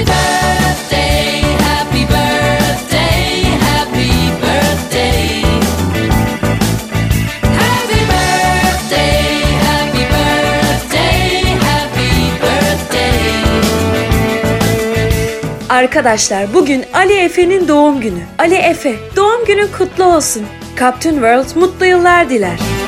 birthday, happy birthday, happy birthday. Happy birthday, happy birthday, happy birthday. Arkadaşlar bugün Ali Efe'nin doğum günü. Ali Efe, doğum günün kutlu olsun. Captain World mutlu yıllar diler.